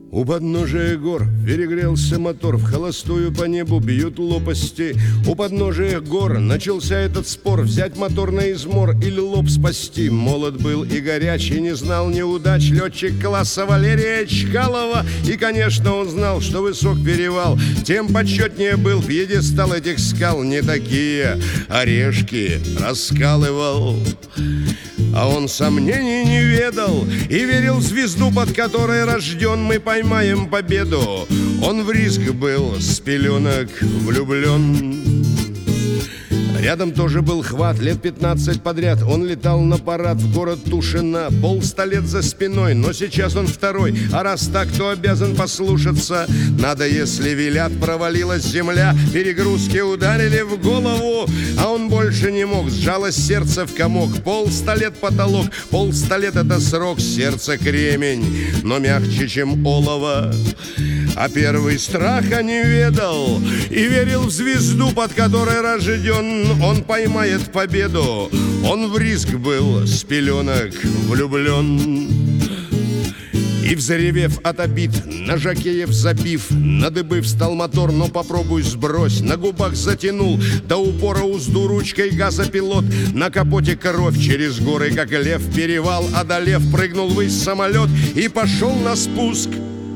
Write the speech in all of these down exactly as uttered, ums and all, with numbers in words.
У подножия гор перегрелся мотор, в холостую по небу бьют лопасти. У подножия гор начался этот спор: взять мотор на измор или лоб спасти. Молод был и горячий, не знал неудач летчик класса Валерия Чкалова. И, конечно, он знал, что высок перевал, тем почетнее был пьедестал этих скал. Не такие орешки раскалывал, а он сомнений не ведал и верил в звезду, под которой рожден. Мы поймаем победу. Он в риск был с пеленок влюблен. Рядом тоже был Хват, лет пятнадцать подряд. Он летал на парад в город Тушино, полста лет за спиной, но сейчас он второй. А раз так, то обязан послушаться. Надо, если велят. Провалилась земля, перегрузки ударили в голову, а он больше не мог, сжалось сердце в комок. Полста лет потолок, полста лет это срок. Сердце кремень, но мягче, чем олово. А первый страха не ведал и верил в звезду, под которой рожден. Он поймает победу. Он в риск был с пеленок влюблен. И, взревев от обид, на жокеев забив, на дыбы встал мотор, но попробуй сбрось. На губах затянул до упора узду ручкой газопилот. На капоте кровь через горы, как лев, перевал одолев, прыгнул ввысь самолет и пошел на спуск.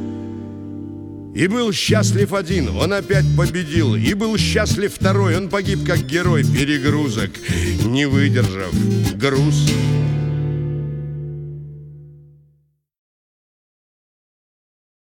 И был счастлив один, он опять победил. И был счастлив второй, он погиб как герой перегрузок, не выдержав груз.